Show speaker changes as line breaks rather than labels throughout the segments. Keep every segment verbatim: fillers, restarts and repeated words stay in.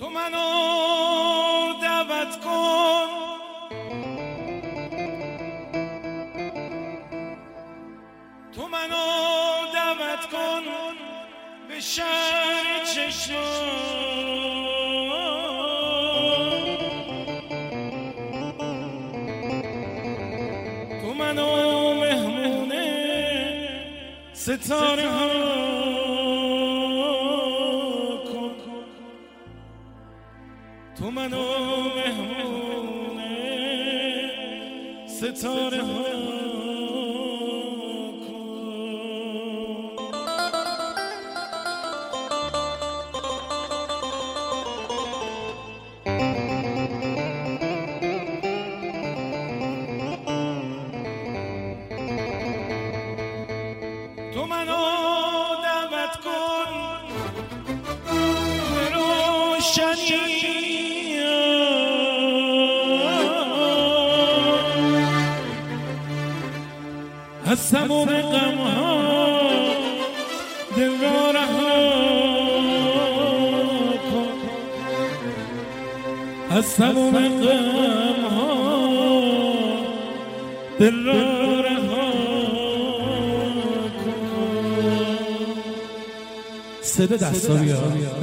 تو منو دعوت کن، تو منو دعوت کن به شهر چشم. تو منو مهمون ستاره ها کن، تو منو مهمون ستاره ها تو منو دعوت کن به روشنی از تمام غم ها دل را رها کن، از تمام غم ها دل را رها صدا دستا بیا.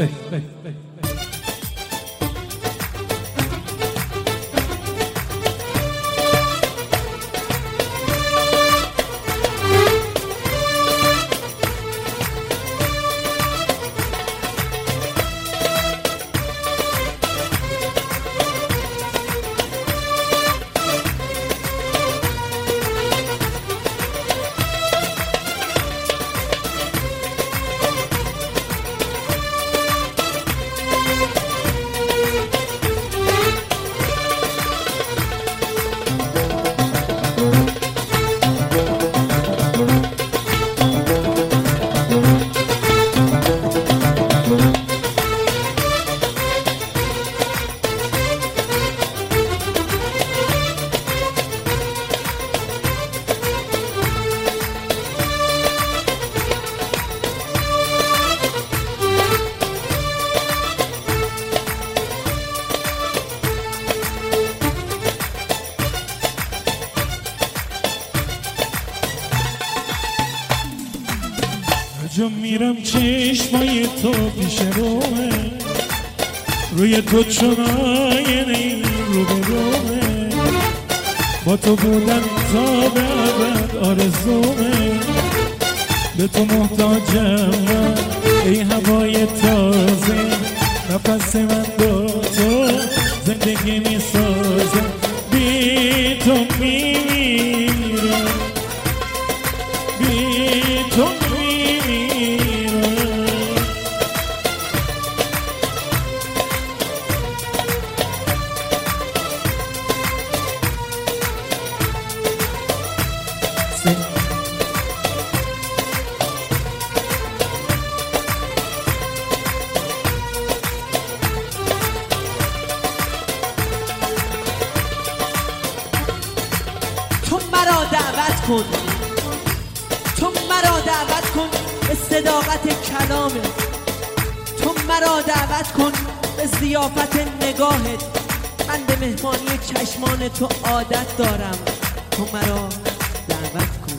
جا میرم چشمای تو پیش رومه، روی تو چون آینه رو به رومه، با تو بودن تا به ابد آرزومه، به تو محتاجم من ای هوای تازه، نفس من با تو زندگی میسازه، بی تو میمیرم، بی تو
تو مرا دعوت کن، تو مرا دعوت کن به صداقت کلامت، تو مرا دعوت کن به ضیافت نگاهت، من به مهمانی چشمان تو عادت دارم، تو مرا دعوت کن.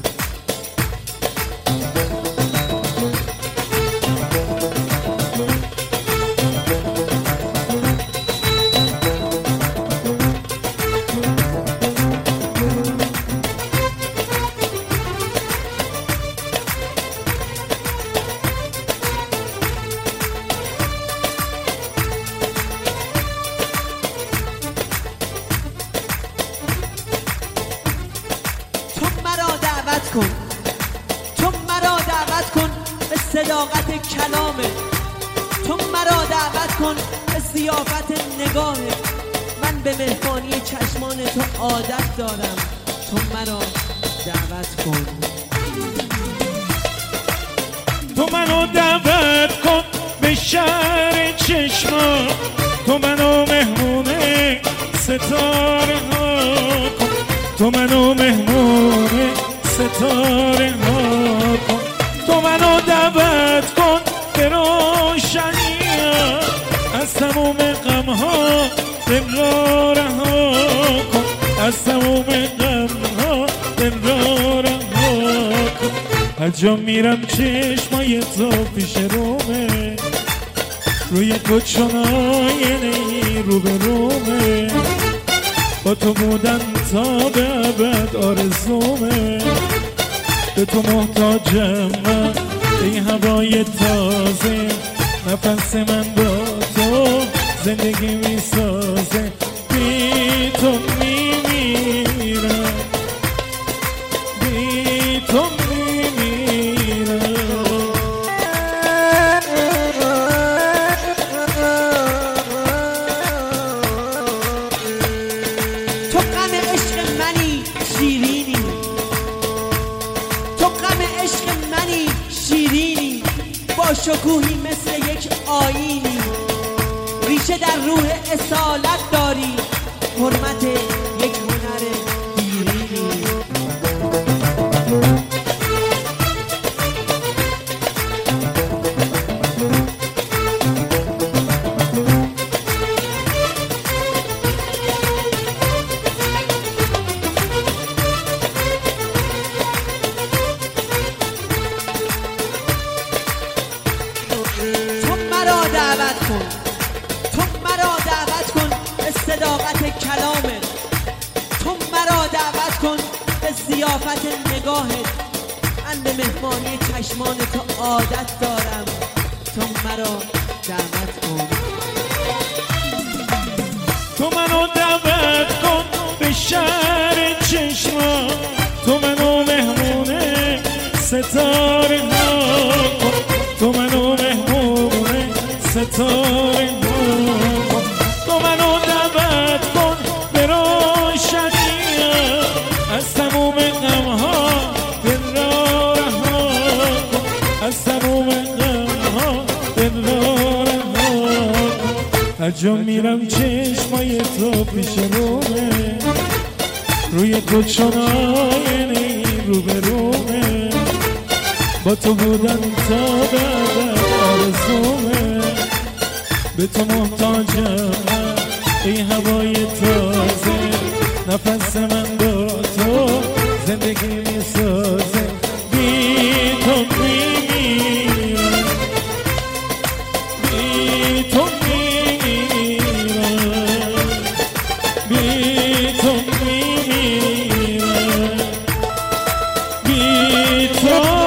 کن تو مرا دعوت کن به صداقت کلامت، تو مرا دعوت کن به ضیافت نگاهت، من به مهمانی چشمان تو عادت دارم، تو مرا دعوت کن.
تو منو دعوت کن به شهر چشما، تو منو مهمونه ستاره ها کن، تو منو مهمونه ستاره ها کن، تو منو دعوت کن به روشنی از تموم تموم غم ها دل را رها کن، از تموم غم ها دل را رها کن. هر جا میرم چشمای تو پیش رومه، روی کوچونای نی رو به رومه، با تو بودن تا به ابد آرزومه، به تو محتاجم من این هوای تازه، نفس من با تو زندگی میسازه، بی تو میمیرم، بی تو میمیرم.
تو غم عشق منی شیرینی، تو غم عشق منی شیرینی، با شکوهی مثل یک آیینی، ریشه در روح اصالت داری، حرمت یک هنر دیرینی. تو مرا دعوت کن، تو مرا دعوت کن به صداقت کلامت، تو مرا دعوت کن به ضیافت نگاهت. من به مهمانی چشمان تو عادت دارم، تو مرا دعوت کن.
تو منو دعوت کن به شهر چشما، تو منو مهمونه ستاره ها کن، تو منو مهمونه ستاره ها کن. تو منو دعوت کن به روشنی، از تموم غم ها دل را رها کن، از تموم غم ها دل را رها کن. هر جا میرم چشمای تو پیش رومه، روی کوچونای نی رو به رومه، با تو بودن تا به ابد آرزومه، به تو محتاجم این هوای تازه، نفس من با تو زندگی میسازه، بی تو میمیرم، بی تو میمیرم، بی تو میمیرم، بی تو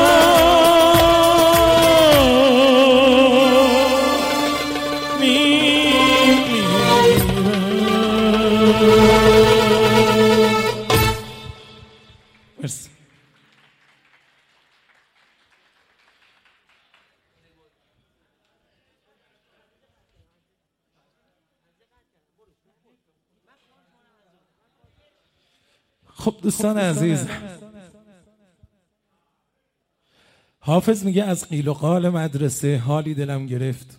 مرسی. خب دوستان عزیز، حافظ میگه از قیل و قال مدرسه حالی دلم گرفت.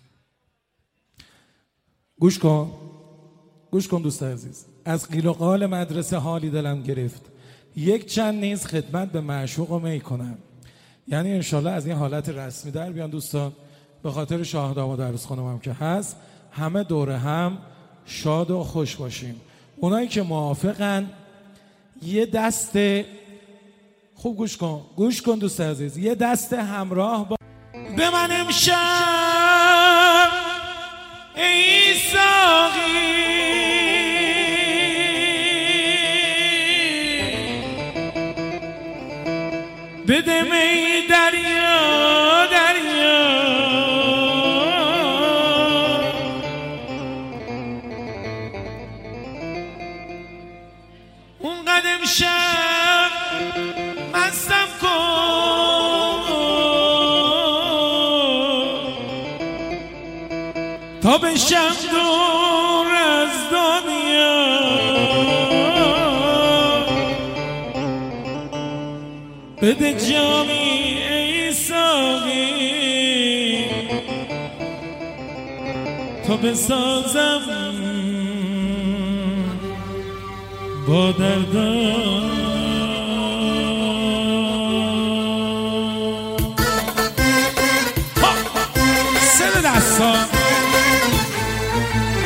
گوش کن، گوش کن دوست عزیز. از قیل و قال مدرسه حالی دلم گرفت، یک چند نیز خدمت به معشوق و می کنم. یعنی انشالله از این حالت رسمی در بیان دوستان، به خاطر شاهدام و عروس خانم هم که هست، همه دور هم شاد و خوش باشیم. اونایی که موافقن یه دست خوب گوش کن، گوش کن دوست عزیز، یه دست همراه با به من امشب ای ساقی، بده می دریا دریا، اون قدم شب مستم کن تا بشم دور از دنیا، بده جامی ای ساقی تا بسازم با دردم. سر دستا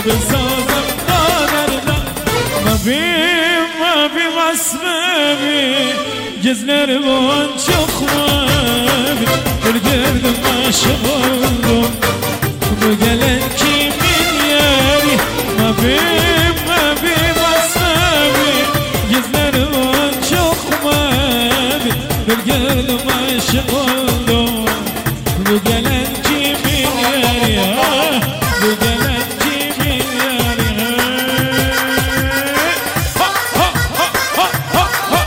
بسازم قادر ما بیم ما بیم اسممی گزنر بان çokmavi bir gördüm aşık oldum bu gelen kimin yeri ma bim ma bim asmavi gizler var çok mavi bir gördüm aşık oldum bu gelen kimin yeri bu gelen kimin yeri ha ha ha ha ha ha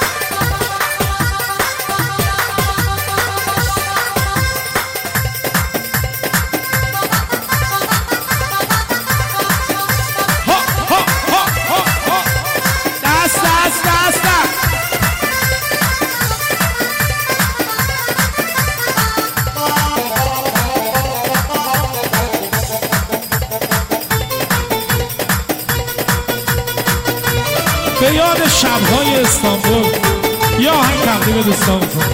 به یاد شب‌های استانبول یا آهنگ تقدیم دوستانتون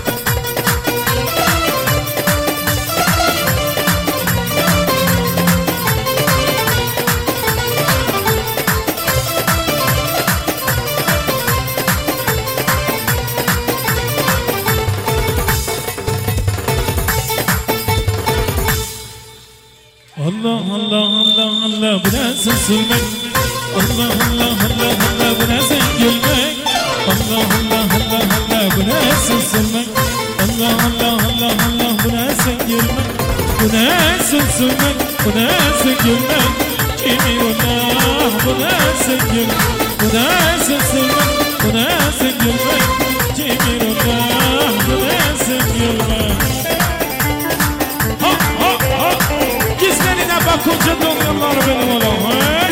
Allah Allah Allah Allah bu nasıl sürmek Allah Allah Allah Allah bu nasıl gülmek Allah Allah Allah Allah bu nasıl sürmek Allah Allah Allah Allah bu nasıl gülmek bu nasıl sürmek bu nasıl gülmek kimin Allah bu nasıl gülmek bu nasıl sürmek bu nasıl gülmek kimin Allah bu nasıl gülmek ha ha ha gizlerine bakınca doluyorlar benim oğlum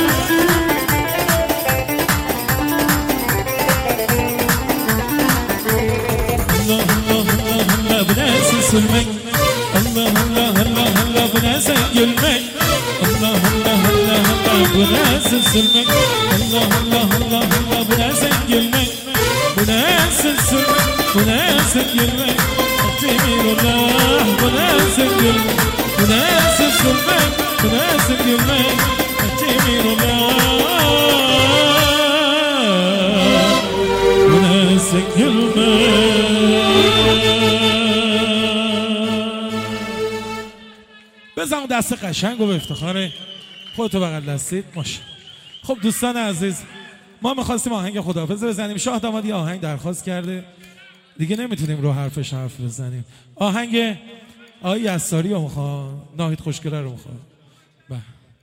sürmek Allah Allah Allah Allah bu nasıl gülmek Allah Allah Allah Allah bu nasıl sürmek Allah Allah Allah Allah bu nasıl gülmek bu nasıl sürmek bu nasıl gülmek Demirullah bu nasıl gülmek bu nasıl sürmek bu nasıl gülmek Demirullah bu nasıl gülmek بزن دست قشنگ و به افتخار خودتو بغل دستید ماشه. خب دوستان عزیز ما میخواستیم آهنگ خداحافظ بزنیم شاه داماد یه آهنگ درخواست کرده دیگه نمیتونیم رو حرفش حرف بزنیم آهنگ آقای یساری رو میخواد ناهید خوشگله رو میخواد بله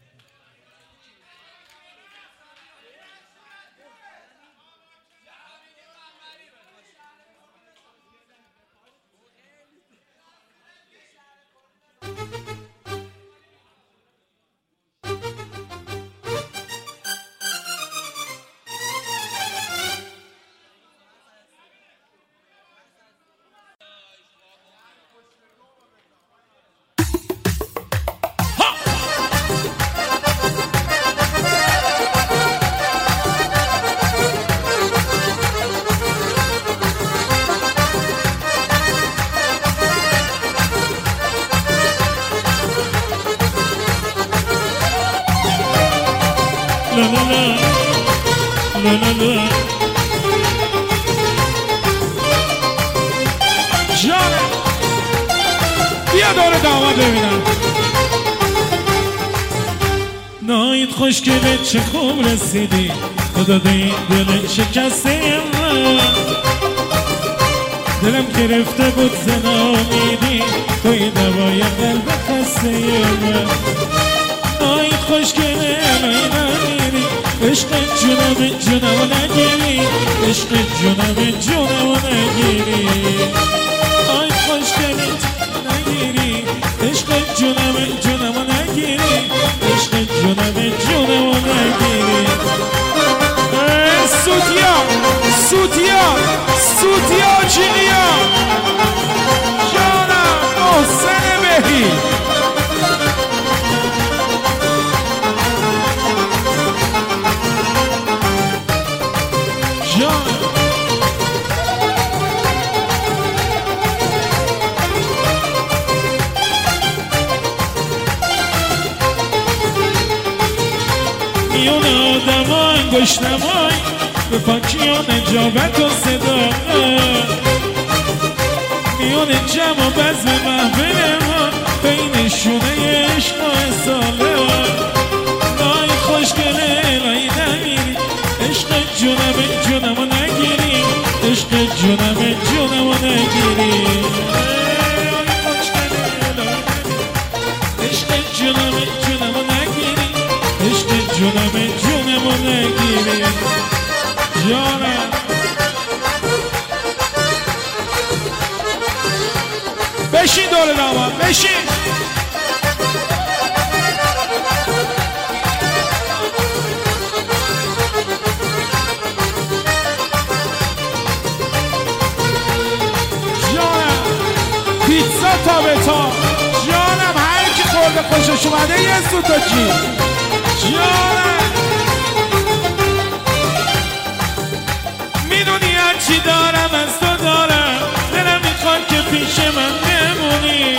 جانم بیا دور داماد ببینم ناید خوشگله چه خوب رسیدی خدا دید دل شکسته من دلم گرفته بود زنامیدی توی دوای قلب خسته من ناید خوشگله نمیدی عشق جونم جونم نگیری عشق جونم جونم نگیری آی خوشگلی نگیری عشق جونم جونم نگیری عشق جونم جونم نگیری سوتیا سوتیا سوتیا چینیا جانم محسن بهی میون آدم ها انگشت نمای به پاکی و نجابت و صدا میون جمع و بزم محفل ما بینشونه عشق و اصاله نای خوشگله لای نمیری عشق جونم جونمو نگیری عشق جونم جونمو نگیری عشق جونم جونمو نگیری عشق جونم جونمو نگیری جانم بشین دور داماد بشین جانم پیتزا تا به تا جانم هر کی خورده خوشش اومده یه سوتا جی جانم میدونی هرچی دارم از تو دارم دلم میخواد که پیش من بمونی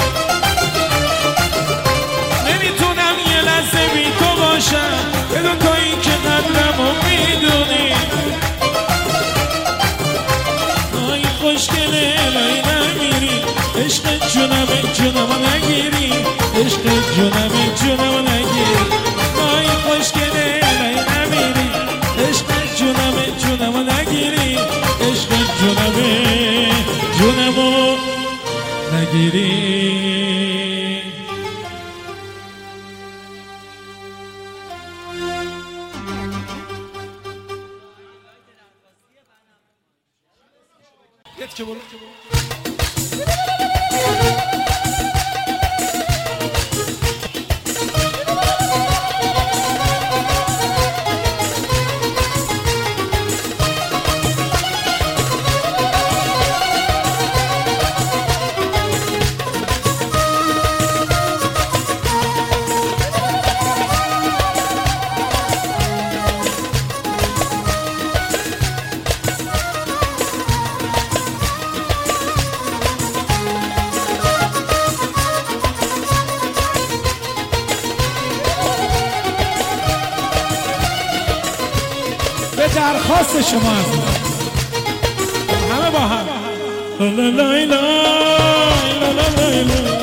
نمیتونم یه لحظه بی تو باشم بدون تو این که قدرمو میدونی آی خوشگله لای نمیری عشق جونم جونمو نگیری عشق جونم جونمو نگیری آی خوشگله لای نمیری عشق جونم جونمو نگیری عشق جونم جونمو نگیری یت که برو درخواست شما از همه با هم لا لا لا لا لا لا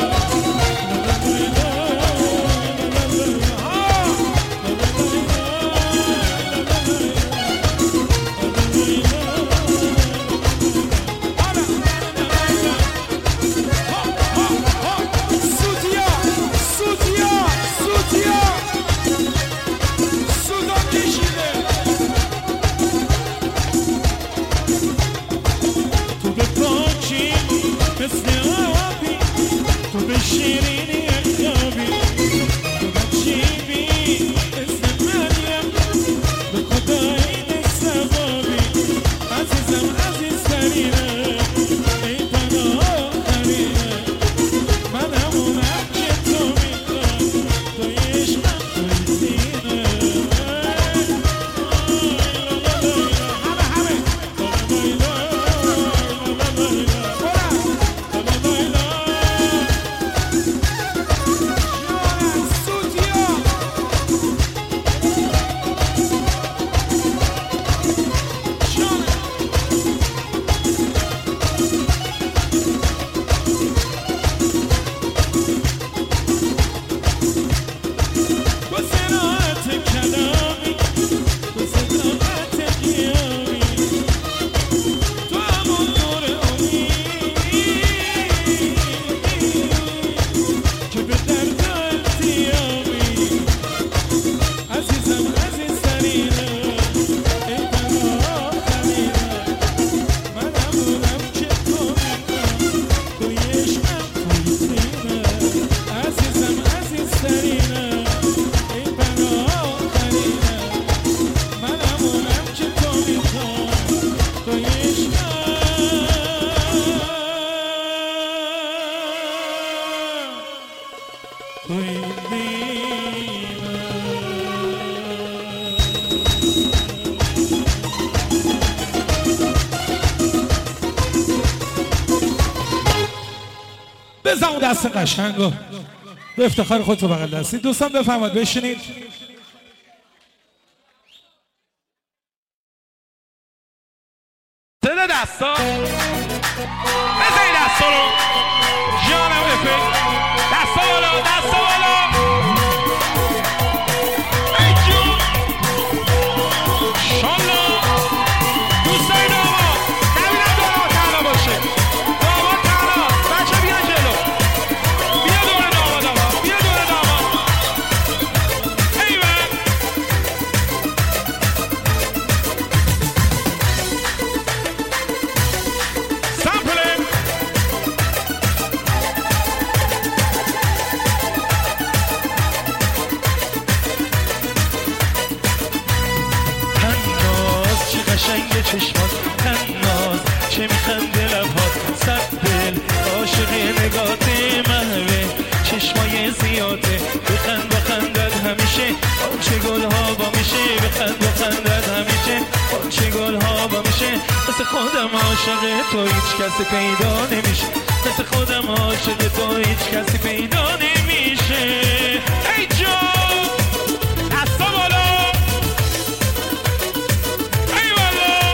بزن اون دست قشنگو به افتخار خودتو بغل دستی. دوستان بفرمایید بشینید.
چشمات تناز چه میخنده لبات صد دل عاشق نگات محوه چشمای زیاده بخند بخندد همیشه آنچه گلها با میشه بخند بخندد همیشه آنچه گلها با میشه مثل خودم عاشق تو هیچ کسی پیدا نمیشه مثل خودم عاشق تو هیچ کسی پیدا نمیشه ای جان دستا بالا ای والا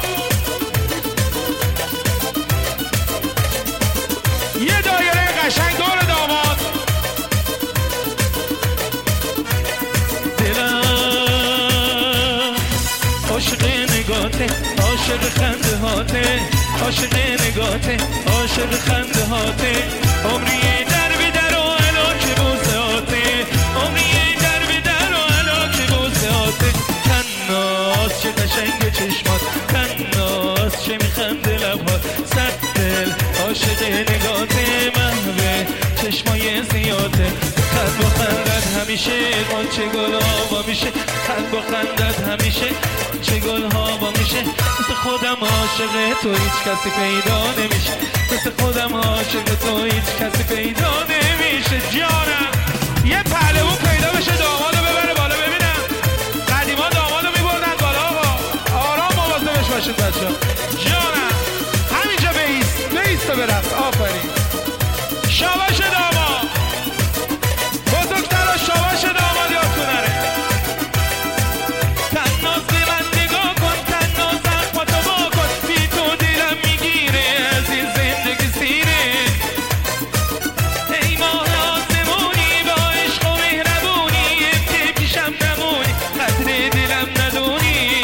یه دایره قشنگ دور داماد دلم عاشق نگاته عاشق خنده هاته عاشق نگاته عاشق خنده هاته عمری در به در و علاک بوسهاته عمری در به در و علاک بوسهاته تناز چه قشنگ چشمات تناز چه میخنده لبهات صد دل عاشق نگاته محوه چشمای زیاده خند با خندت همیشه قنچه گل ها با میشه خند با خندت همیشه قنچه گل ها با میشه مثل خودم عاشق تو هیچ کسی پیدا نمیشه مثل خودم عاشق تو هیچ کسی پیدا نمیشه جانم یه پهلوون پیدا بشه دامادو ببره بالا ببینم قدیما دامادو میبردن بالا آقا آرام مواظبش باشید بچه جانم همینجا بیست بیست تا برفت آفرین شاباش داماد بزرگتر شاباش داماد یادتون نره تناز به من نگاه کن تناز اخواتو با کن بی تو دلم میگیره از این زندگی سیره ای ماه آسمونی با عشق و مهربونی که پیشم نمونی قدر دلم ندونی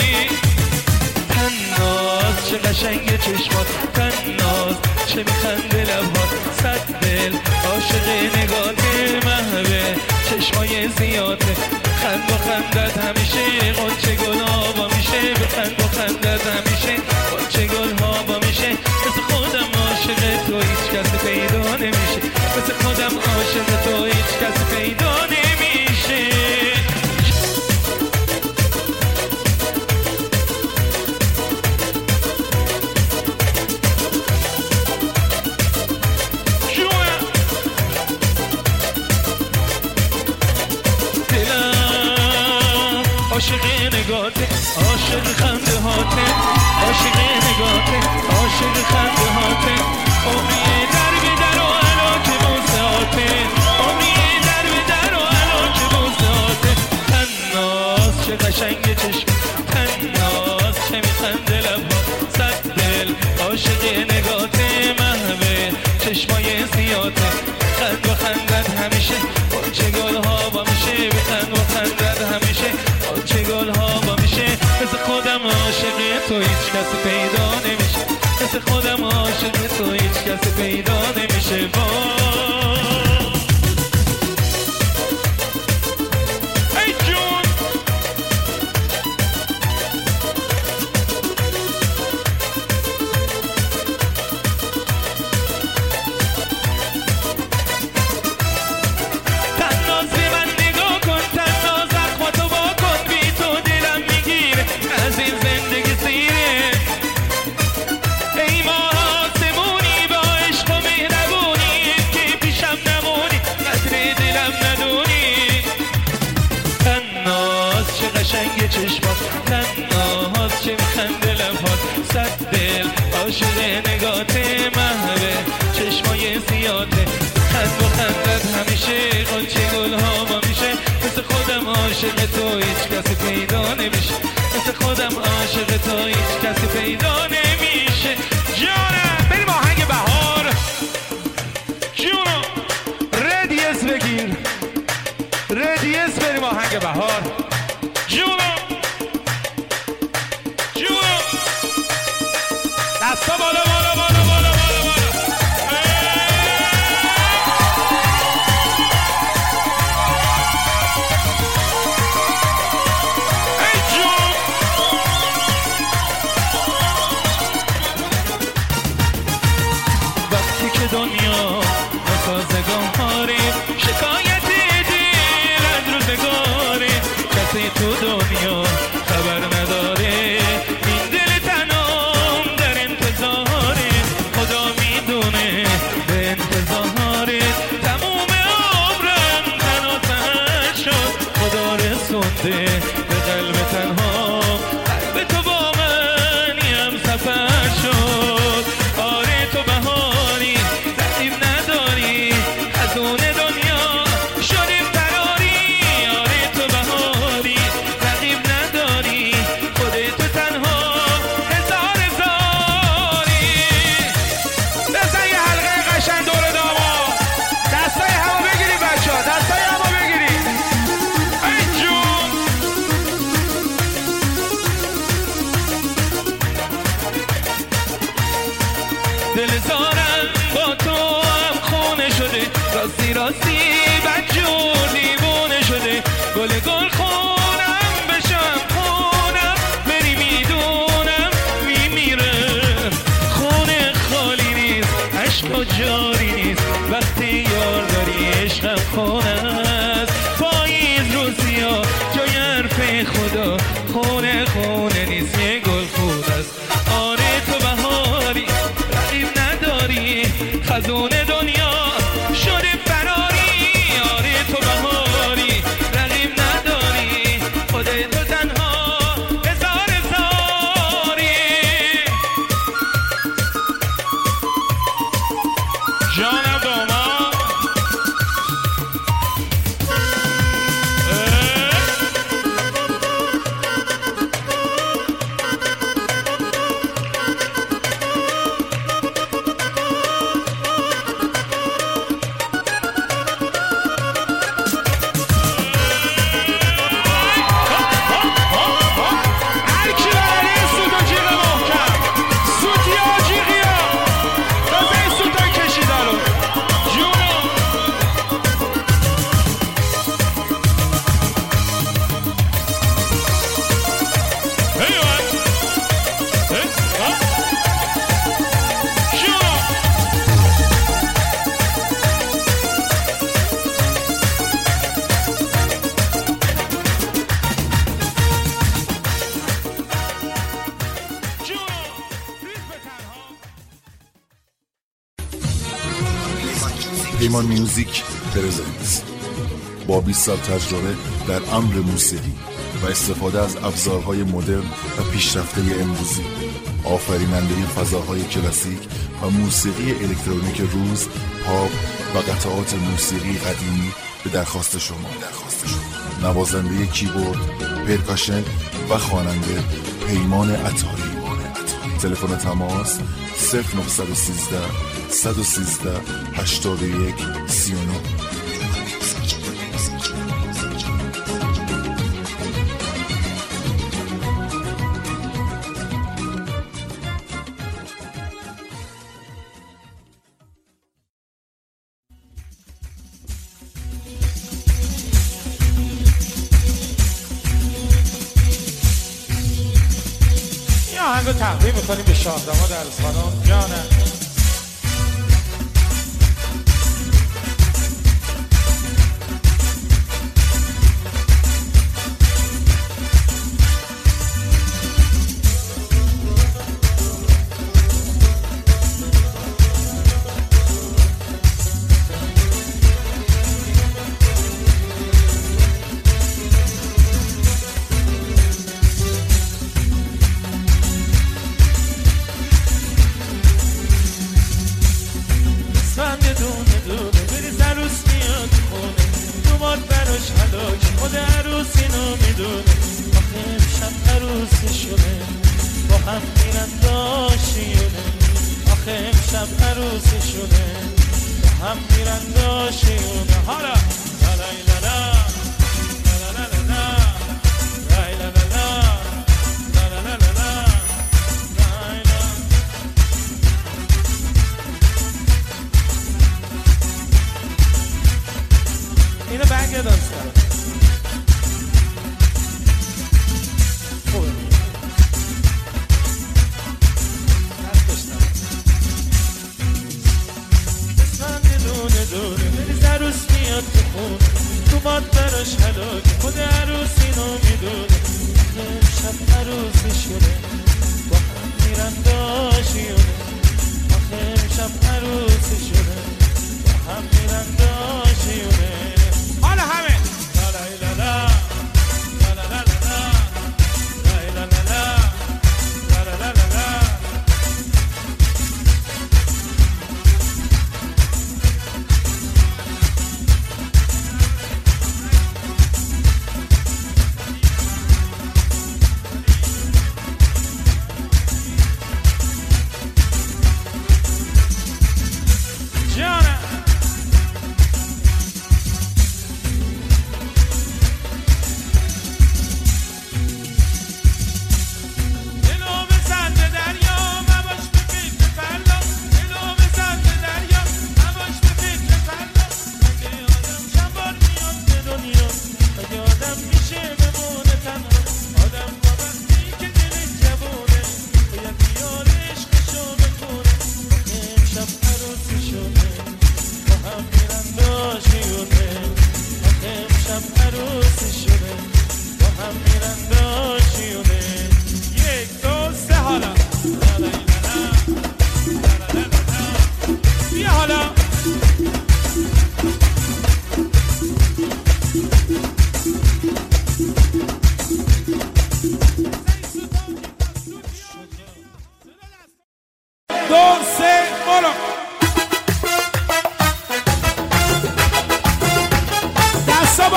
تناز چه قشنگ چشمات تناز چه میخنده لبهات صد دل عاشق نگات محوه چشمای زیاده خند با خندت همیشه قنچه گل ها با میشه بخند با خندت همیشه قنچه گل ها با میشه مثل خودم عاشق تو هیچ کسی پیدا نمیشه مثل خودم عاشق تو هیچ کسی پیدا نمیشه عاشق نگاته عاشق خنده هاته عاشق نگاته عاشق خنده هاته عمری در به در و علاک بوسهاته عمری در به در و علاک بوسهاته تناز چه قشنگ چشم تناز چه میخنده لبها صد دل عاشق نگاته محوه چشمای زیاده خند و خندت همیشه قنچه گل ها با میشه بخند و خندت همیشه قنچه گل ها با میشه مثل خودم عاشق تو هیچ کسی پیدا نمیشه مثل خودم عاشق تو هیچ کسی پیدا نمیشه ای جون تناز به من نگاه کن تناز اخواتو با کن بی تو دلم میگیره از این زندگی سیره ای ماه آسمونی با عشق و مهربونی که پیشم نمونی قدر دلم ندونی تناز چه قشنگ چشمات تناز چه میخنده لبهات صد دل عاشق نگات محوه چشمای زیاده خند و خندت همیشه قنچه گل ها ما میشه مثل خودم عاشق تو هیچ کسی پیدا نمیشه مثل خودم عاشق تو هیچ کسی پیدا نمیشه جانم بریم آهنگ بهار جونو ردیس بگیر ردیس بریم آهنگ بهار جونو جونو دستا بالا بالا بالا بالا بالا بالا ای جون وقتی که دنیا نسازگاری شکایت دیر از روزگاری کسی تو دنیا خبر نداره این دل تنها مونده به قلب تنها، قلب تو با منی هم سفر شد. آره تو بهاری رقیب نداری، خزون دنیا شدیم فراری. آره تو بهاری رقیب نداری، خودت تنها هزار هزاری. بزن یه حلقه قشنگ دور داما، دستای همو بگیری بچه ها، دستای همو بگیری. ای جون دل زارم با تو هم خونه شده، راستی راستی بدجور دیوونه شده. گل گل خونم بشم خونم، بری میدونم میمیرم. خونه خالی نیست، عشق و جاری نیست، وقتی یار داری عشقم خونه است. پاییز روسیا جای حرف خدا، خونه خونه نیست یه گل خود است. آره تو بهاری رقیب نداری، خزون دنیا شده فراری. آره تو بهاری رقیب نداری، خودت تو تنها هزار هزاری. جانم داما
پیمان میوزیک پرزنت با بیست سال تجربه در امر موسیقی و استفاده از ابزارهای مدرن و پیشرفته امروزی، آفریننده فضاهای کلاسیک و موسیقی الکترونیک روز، پاپ و قطعات موسیقی قدیمی به درخواست شما. درخواست شما نوازنده کیبورد، پرکاشن و خواننده پیمان عطاری. تلفن تماس صفر نه یک سه صد و سیزده هشتاد و یک سی و نه.
یه آهنگو تقدیم میکنیم به شاهداماد عروس خانم. جانم خود عروس اینو میدونه، آخه امشب عروسی شده با هم میرن داشیونه. آخه امشب عروسی شده با هم میرن داشیونه. حالا لا لا لا لا لا لا لا لا لا لا لا لا لا. اینو برگه دانستم خوبه دستشتم اسمم دونه دونه بریز عروس میاد تو خون، تو باد براش حلاکه خود عروس اینو میدونه. امشب عروسی شده با هم میرن داشیونه. آخه امشب عروسی شده با هم میرن داشیونه. حالا همه لا لا لا لا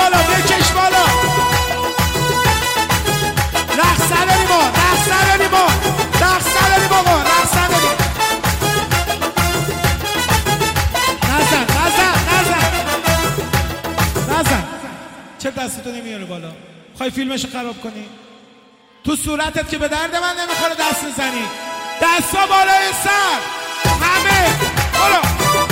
بالا بکش بالا رقص نداری ما رقص نداری ما رقص نداری بابا رقص نداری نزن نزن نزن نزن چه دستتو نمیاره بالا خواهی فیلمشو خراب کنی تو صورتت که به درد من نمیخوره دست میزنی دستا بالای سر همه برو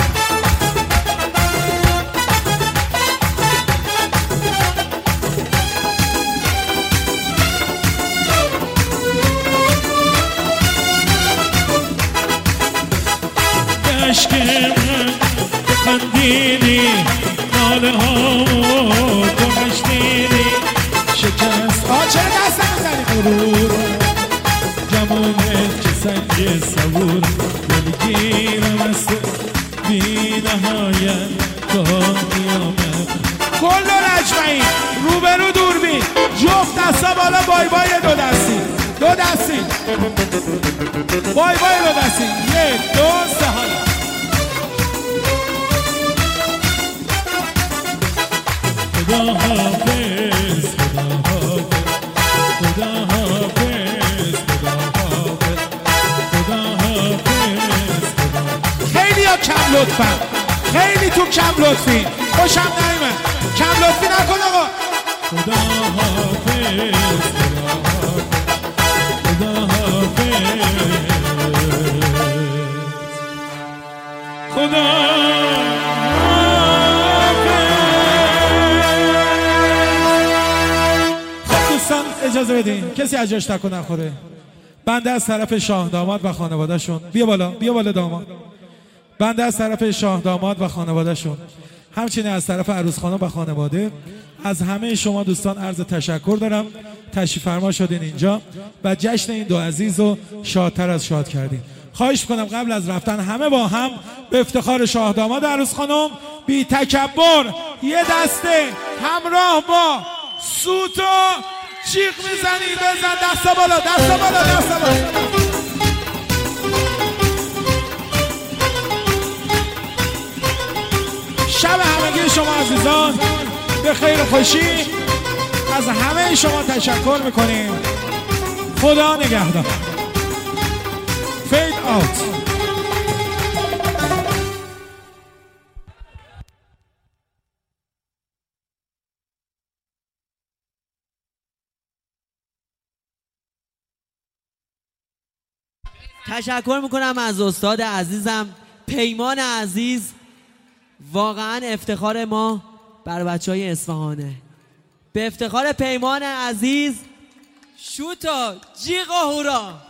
عشق من خندیدی ناله ها تو هشتیدی شکست
آه چرا دست نمیزنی
غرور جمالت که سنگ سوور دلگیرم از تو بی نهایت تا قیامت
کل رجمعی روبرو دوربین جفت دستا بالا بای بای دو دستی دو دستی بای بای دو دستی یک دو سه حالا
خدا حافظ خدا حافظ خدا حافظ خدا حافظ خدا حافظ
خیلی ها کم لطفا خیلی تو کم لطفی خوشم نایمه کم لطفی نکن آقا
خدا حافظ خدا حافظ خدا
اجازه بدین کسی از جاش تکون نخوره بنده از طرف شاه داماد و خانواده‌شون بیا بالا بیا بالا داماد بنده از طرف شاه داماد و خانواده‌شون همچنین از طرف عروس خانم و خانواده از همه شما دوستان عرض تشکر دارم تشریف فرما شدین اینجا و جشن این دو عزیز رو شادتر از شاد کردین خواهش میکنم قبل از رفتن همه با هم به افتخار شاه داماد عروس خانم بی تکبر یه دسته همراه با سوت و جیغ میزنی بزن دستا بالا دستا بالا دستا بالا شب همگی شما عزیزان به خیر و خوشی از همه شما تشکر میکنیم خدا نگهدار فید آوت
تشکر میکنم از استاد عزیزم پیمان عزیز واقعا افتخار ما بر بچه های اصفهانه به افتخار پیمان عزیز شوتا جیغ و هورا